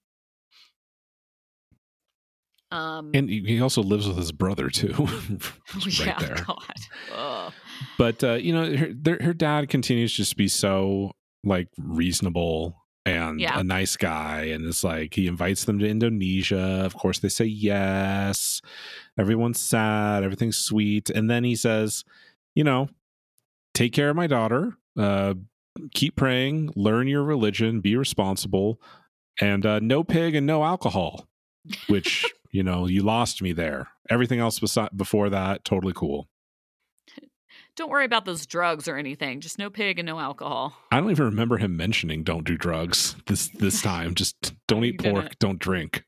A: Um.
B: And he he also lives with his brother too, right
A: yeah.
B: there.
A: God. Ugh.
B: But uh, you know, her their, her dad continues to just be so like reasonable and
A: Yeah.
B: a nice guy, and it's like he invites them to Indonesia. Of course, they say yes. Everyone's sad. Everything's sweet, and then he says, "You know, take care of my daughter. Uh, keep praying. Learn your religion. Be responsible, and uh, no pig and no alcohol." Which you know, you lost me there. Everything else besi- before that, totally cool.
A: Don't worry about those drugs or anything. Just no pig and no alcohol.
B: I don't even remember him mentioning don't do drugs this this time. Just don't
A: Oh,
B: eat
A: you
B: pork,
A: didn't.
B: don't drink.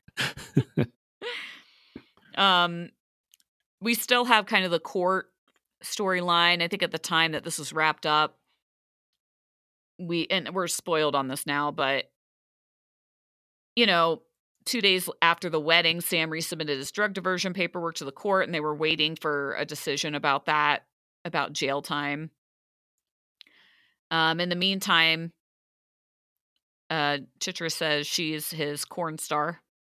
A: Um, we still have kind of the court storyline. I think at the time that this was wrapped up, we and we're spoiled on this now, but you know, two days after the wedding, Sam resubmitted his drug diversion paperwork to the court, and they were waiting for a decision about that, about jail time. Um, in the meantime, uh, Chitra says she's his corn star.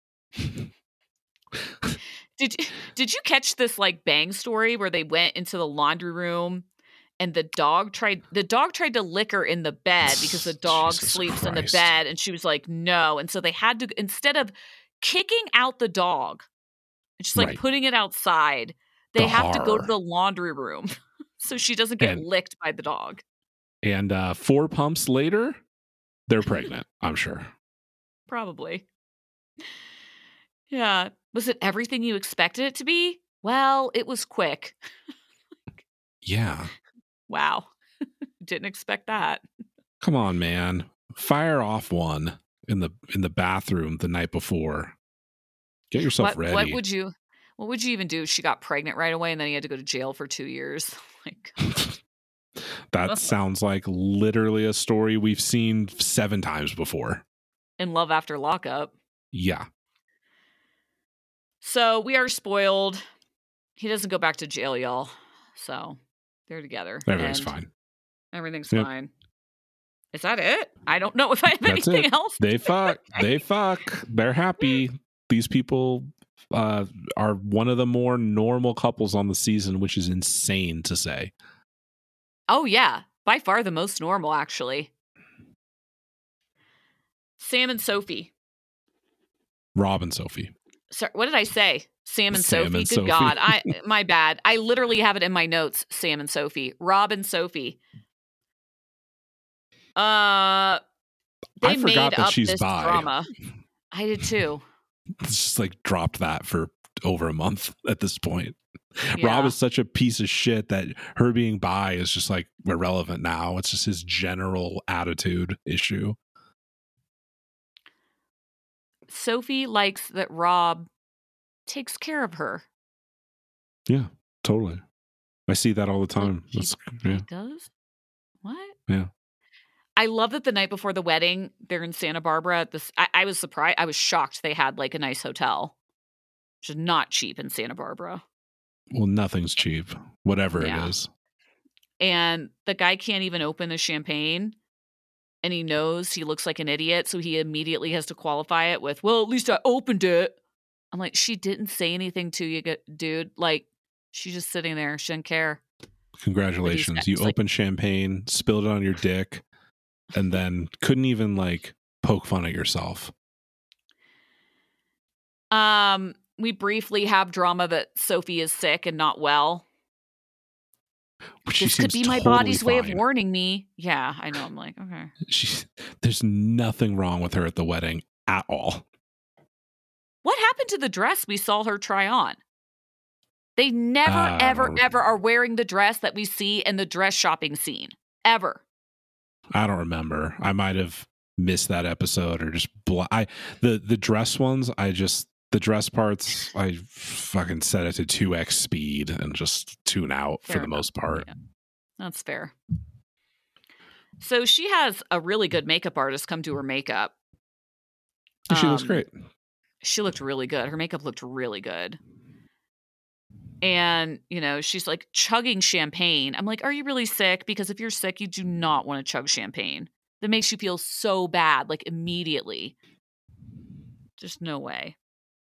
A: Did you did you catch this like bang story where they went into the laundry room and the dog tried the dog tried to lick her in the bed because the dog
B: Jesus
A: sleeps in the
B: Christ.
A: bed, and she was like no, and so they had to, instead of kicking out the dog, just like
B: Right.
A: putting it outside, they
B: The
A: have to go to
B: horror.
A: the laundry room so she doesn't get
B: And-
A: licked by the dog.
B: And uh, four pumps later, they're pregnant, I'm sure.
A: Probably. Yeah. Was it everything you expected it to be? Well, it was quick.
B: Yeah.
A: Wow. Didn't expect that.
B: Come on, man. Fire off one in the in the bathroom the night before. Get yourself
A: What,
B: ready.
A: what would you what would you even do? She got pregnant right away and then he had to go to jail for two years. Like
B: That sounds like literally a story we've seen seven times before.
A: in Love After Lockup.
B: Yeah.
A: So we are spoiled. He doesn't go back to jail, y'all. So they're together.
B: Everything's
A: and
B: fine.
A: Everything's
B: Yep.
A: fine. Is that it? I don't know if I have
B: That's
A: anything
B: it.
A: else.
B: They fuck. They fuck. They're happy. These people uh, are one of the more normal couples on the season, which is insane to say.
A: Oh, yeah. By far the most normal, actually. Sam and Sophie.
B: Rob and Sophie.
A: Sorry, what did I say? Sam and
B: Sam
A: Sophie.
B: and
A: Good
B: Sophie.
A: God. I my bad. I literally have it in my notes. Sam and Sophie. Rob and Sophie. Uh they
B: I forgot
A: made
B: that
A: up
B: she's
A: this
B: bi.
A: drama. I did too.
B: It's just like dropped that for over a month at this point.
A: Yeah.
B: Rob is such a piece of shit that her being bi is just like irrelevant now. It's just his general attitude issue.
A: Sophie likes that Rob takes care of her.
B: Yeah, totally. I see that all the time.
A: He,
B: That's,
A: he
B: yeah.
A: does? What?
B: Yeah.
A: I love that the night before the wedding, they're in Santa Barbara. This I, I was surprised. I was shocked they had like a nice hotel, which is not cheap in Santa Barbara.
B: Well, nothing's cheap, whatever
A: Yeah.
B: it is.
A: And the guy can't even open the champagne. And he knows he looks like an idiot. So he immediately has to qualify it with, well, at least I opened it. I'm like, she didn't say anything to you, dude. Like, she's just sitting there. She didn't care.
B: Congratulations. You
A: like,
B: opened champagne, spilled it on your dick, and then couldn't even like poke fun at yourself.
A: Um, we briefly have drama that Sophie is sick and not well.
B: She
A: this could be my
B: totally
A: body's
B: fine.
A: way of warning me. Yeah, I know. I'm like, okay.
B: She's, there's nothing wrong with her at the wedding at all.
A: What happened to the dress we saw her try on? They never,
B: uh,
A: ever, ever are wearing the dress that we see in the dress shopping scene. Ever.
B: I don't remember. I might have missed that episode or just bl- I the the dress ones. I just the dress parts. I fucking set it to two x speed and just tune out
A: Fair
B: for the
A: enough.
B: most part.
A: Yeah, that's fair. So she has a really good makeup artist come do her makeup.
B: She looks
A: Um,
B: great.
A: She looked really good. Her makeup looked really good. And, you know, she's like chugging champagne. I'm like, are you really sick? Because if you're sick, you do not want to chug champagne. That makes you feel so bad, like immediately. Just no way.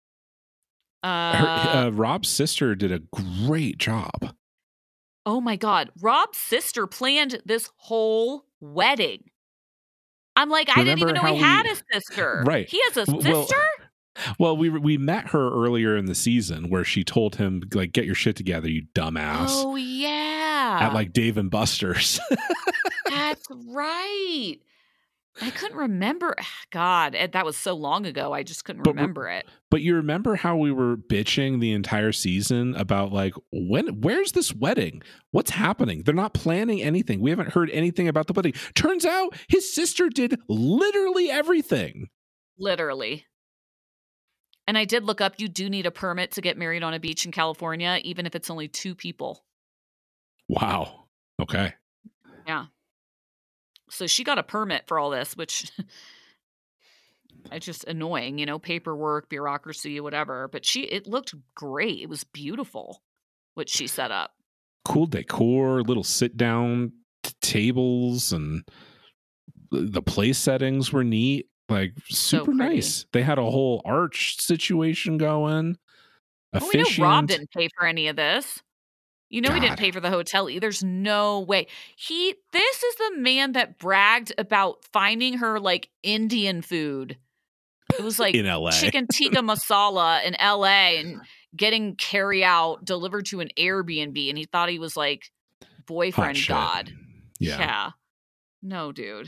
A: Uh,
B: Her, uh, Rob's sister did a great job.
A: oh my God. Rob's sister planned this whole wedding. I'm like, I didn't
B: Remember
A: even know he
B: how
A: had
B: we-
A: a sister.
B: Right.
A: He has a sister?
B: Well, Well, we we met her earlier in the season where she told him, like, get your shit together, you dumbass.
A: Oh, yeah.
B: At like Dave and Buster's.
A: That's right. I couldn't remember. God, Ed, that was so long ago. I just couldn't
B: But-
A: remember it.
B: But you remember how we were bitching the entire season about like, when, where's this wedding? What's happening? They're not planning anything. We haven't heard anything about the wedding. Turns out his sister did literally everything.
A: Literally. And I did look up, you do need a permit to get married on a beach in California, even if it's only two people.
B: Wow. Okay.
A: Yeah. So she got a permit for all this, which it's just annoying, you know, paperwork, bureaucracy, whatever. But she, it looked great. It was beautiful what she set up.
B: Cool decor, little sit down t- tables, and the place settings were neat. Like super
A: pretty.
B: nice. They had a whole arch situation going.
A: Oh, we know Rob
B: Officiant.
A: didn't pay for any of this. You know, he didn't
B: God.
A: pay for the hotel either. There's no way. He, this is the man that bragged about finding her like Indian food. It was like
B: In L A.
A: chicken tikka masala in L A and getting carry out delivered to an Airbnb. And he thought he was like boyfriend
B: shit.
A: God.
B: Yeah.
A: No, dude.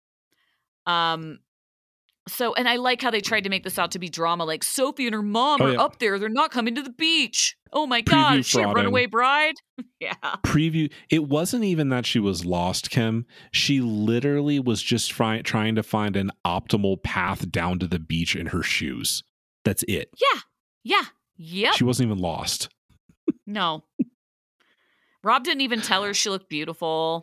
A: Um, So, and I like how they tried to make this out to be drama. Like Sophie and her mom
B: Oh,
A: are
B: yeah.
A: up there. They're not coming to the beach. Oh my God.
B: Preview
A: Is she a
B: frauding.
A: runaway bride? Yeah.
B: Preview. It wasn't even that she was lost, Kim. She literally was just try- trying to find an optimal path down to the beach in her shoes. That's it.
A: Yeah. Yeah. Yep.
B: She wasn't even lost.
A: No. Rob didn't even tell her she looked beautiful.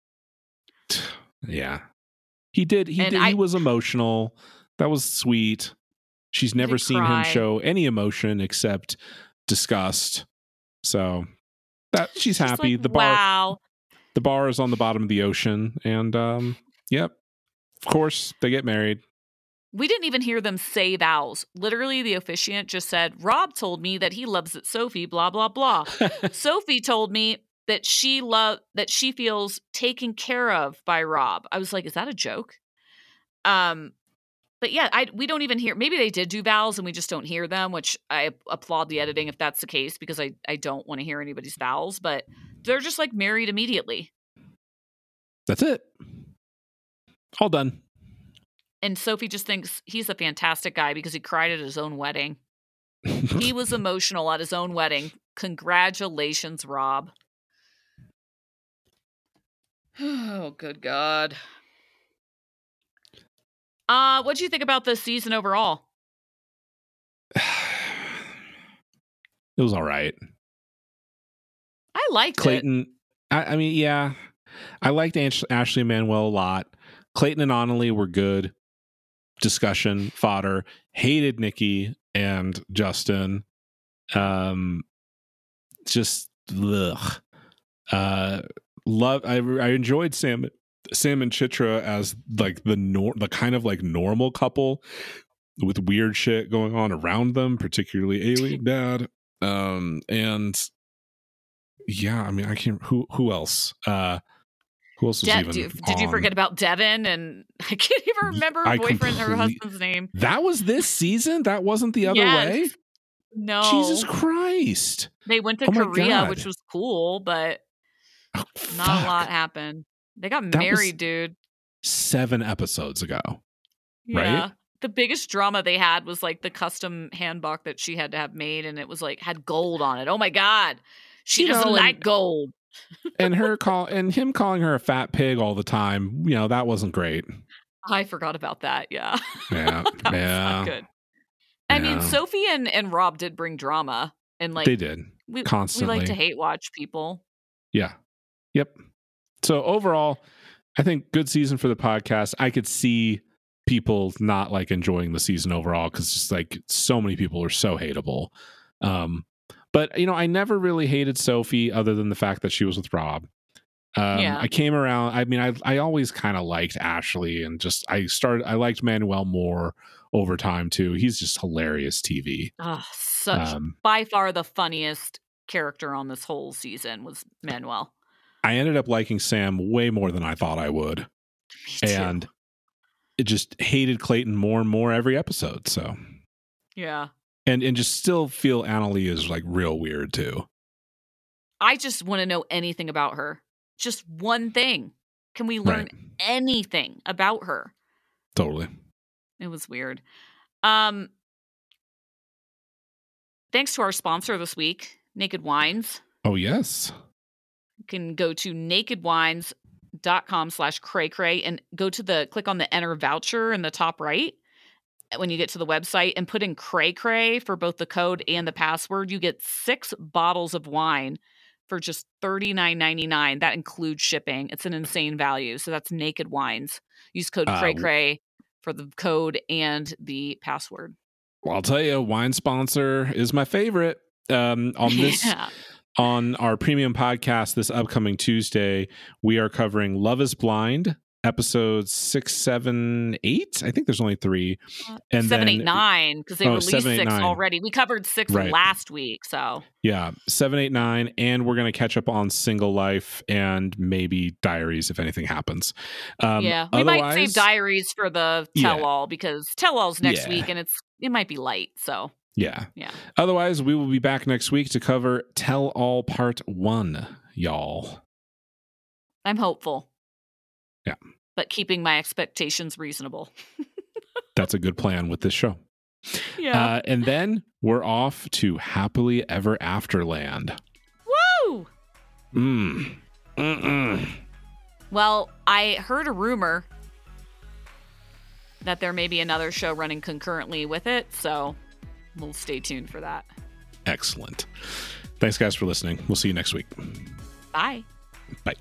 B: Yeah. He did. He
A: And
B: did.
A: I-
B: He was emotional. That was sweet. She's never
A: did
B: seen
A: cry.
B: him show any emotion except disgust. So that she's
A: She's
B: happy.
A: like,
B: the bar
A: wow.
B: the bar is on the bottom of the ocean, and um yep. Of course, they get married.
A: We didn't even hear them say vows. Literally, the officiant just said, Rob told me that he loves it, Sophie, blah, blah, blah. Sophie told me that she love that she feels taken care of by Rob. I was like, is that a joke? Um, but yeah, I we don't even hear. Maybe they did do vows and we just don't hear them, which I applaud the editing if that's the case because I I don't want to hear anybody's vows. But they're just like married immediately.
B: That's it. All done.
A: And Sophie just thinks he's a fantastic guy because he cried at his own wedding. He was emotional at his own wedding. Congratulations, Rob. Oh, good God. Uh, what do you think about this season overall?
B: It was all right.
A: I liked
B: Clayton,
A: it.
B: I, I mean, yeah. I liked Ash- Ashley and Manuel a lot. Clayton and Annalie were good. Discussion, fodder. Hated Nikki and Justin. Um, just, ugh. Uh, love, I, I enjoyed Sam Sam and Chitra as like the nor- the kind of like normal couple with weird shit going on around them, particularly Alien Dad. Um, and yeah, I mean, I can't. Who who else? Uh, who else was
A: De-
B: even?
A: did, did you
B: on?
A: forget about Devin? And I can't even remember her
B: I
A: boyfriend, her
B: complete-
A: husband's name.
B: That was this season. That wasn't the other
A: Yes.
B: way.
A: No,
B: Jesus Christ!
A: they went to
B: Oh my
A: Korea,
B: God.
A: which was cool, but
B: Oh,
A: not
B: fuck.
A: a lot happened. They got
B: That was-
A: married, dude.
B: Seven episodes ago.
A: Yeah.
B: Right?
A: The biggest drama they had was like the custom handbook that she had to have made, and it was like had gold on it. Oh my God. She
B: You
A: doesn't
B: know,
A: like
B: and-
A: gold.
B: and her call and him calling her a fat pig all the time. You know, that wasn't great.
A: I forgot about that. Yeah.
B: Yeah,
A: that was
B: yeah.
A: not good. I mean,
B: Yeah.
A: Sophie and, and Rob did bring drama, and like
B: They did
A: we,
B: constantly.
A: we like to hate watch people.
B: Yeah. Yep. So overall, I think good season for the podcast. I could see people not like enjoying the season overall because just like so many people are so hateable. Um, but you know, I never really hated Sophie other than the fact that she was with Rob. Um,
A: Yeah.
B: I came around. I mean, I I always kind of liked Ashley, and just I started. I liked Manuel more over time too. He's just hilarious T V.
A: Oh, such
B: Um,
A: by far the funniest character on this whole season was Manuel.
B: I ended up liking Sam way more than I thought I would.
A: Me too.
B: And it just hated Clayton more and more every episode. So,
A: yeah.
B: and and just still feel Annalie is like real weird too.
A: I just want to know anything about her. Just one thing. Can we learn
B: Right.
A: anything about her?
B: Totally.
A: It was weird. Um, thanks to our sponsor this week, Naked Wines.
B: Oh yes.
A: You can go to nakedwines.com slash cray cray and go to the click on the enter voucher in the top right when you get to the website and put in cray cray for both the code and the password. You get six bottles of wine for just thirty-nine ninety-nine. That includes shipping. It's an insane value. So that's Naked Wines. Use code
B: Uh,
A: cray cray for the code and the password.
B: Well, I'll tell you, wine sponsor is my favorite. Um, on this,
A: Yeah.
B: on our premium podcast this upcoming Tuesday, we are covering Love is Blind, episodes six, seven, eight. I think there's only three. And
A: seven,
B: then,
A: eight, nine, because they
B: Oh,
A: released
B: seven, eight,
A: six
B: nine.
A: already. We covered six
B: Right.
A: last week, so
B: Yeah, seven, eight, nine, and we're going to catch up on Single Life and maybe Diaries if anything happens. Um,
A: yeah, we might save
B: otherwise-
A: Diaries for the
B: Yeah.
A: tell-all because tell-all's next
B: Yeah.
A: week, and it's it might be light. So
B: Yeah.
A: yeah,
B: Otherwise, we will be back next week to cover Tell All Part One, y'all.
A: I'm hopeful.
B: Yeah.
A: But keeping my expectations reasonable.
B: That's a good plan with this show.
A: Yeah.
B: Uh, and then we're off to Happily Ever After Land.
A: Woo!
B: Mm. Mm-mm.
A: Well, I heard a rumor that there may be another show running concurrently with it, so we'll stay tuned for that.
B: Excellent. Thanks, guys, for listening. We'll see you next week.
A: Bye.
B: Bye.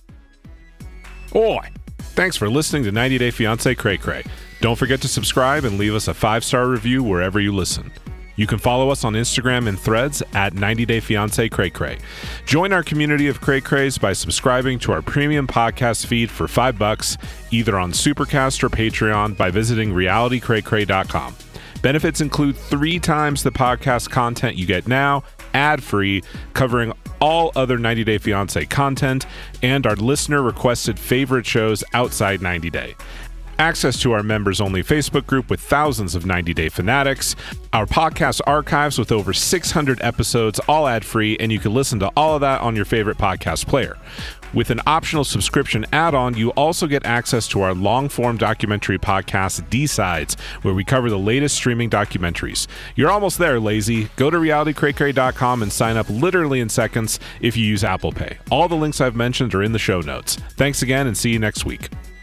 B: Oi! Thanks for listening to ninety Day Fiancé Cray Cray. Don't forget to subscribe and leave us a five-star review wherever you listen. You can follow us on Instagram and Threads at ninety Day Fiancé Cray Cray. Join our community of Cray Crays by subscribing to our premium podcast feed for five bucks, either on Supercast or Patreon by visiting reality cray cray dot com. Benefits include three times the podcast content you get now, ad-free, covering all other ninety Day Fiancé content, and our listener-requested favorite shows outside ninety Day. access to our members-only Facebook group with thousands of ninety-day fanatics, our podcast archives with over six hundred episodes, all ad-free, and you can listen to all of that on your favorite podcast player. With an optional subscription add-on, you also get access to our long-form documentary podcast, D-Sides, where we cover the latest streaming documentaries. You're almost there, lazy. Go to reality cray cray dot com and sign up literally in seconds if you use Apple Pay. All the links I've mentioned are in the show notes. Thanks again, and see you next week.